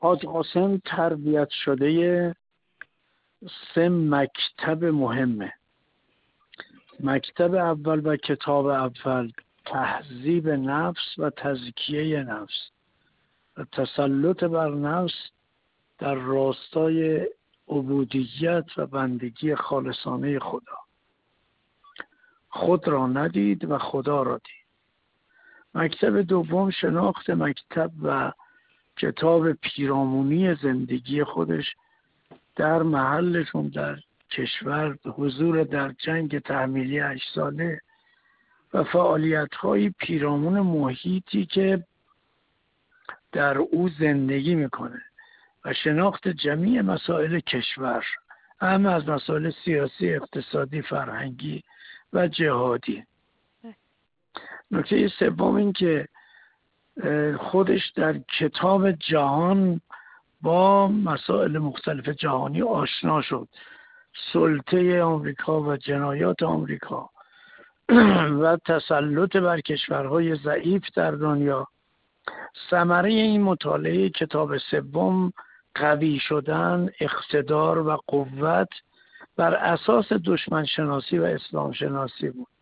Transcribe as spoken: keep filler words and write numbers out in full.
حاج قاسم تربیت شده سه مکتب مهمه. مکتب اول و کتاب اول تهذیب نفس و تزکیه نفس و تسلط بر نفس در راستای عبودیت و بندگی خالصانه خدا. خود را ندید و خدا را دید. مکتب دوم شناخت مکتب و کتاب پیرامونی زندگی خودش در محلشون در کشور، حضور در جنگ تحمیلی هشت ساله و فعالیت‌های پیرامون محیطی که در او زندگی میکنه و شناخت جمیع مسائل کشور، اهم از مسائل سیاسی، اقتصادی، فرهنگی و جهادی. نکته سوم این که خودش در کتاب جهان با مسائل مختلف جهانی آشنا شد. سلطه آمریکا و جنایات آمریکا و تسلط بر کشورهای ضعیف در دنیا. ثمره این مطالعه کتاب سوم قوی شدن، اقتدار و قوت بر اساس دشمن شناسی و اسلام شناسی بود.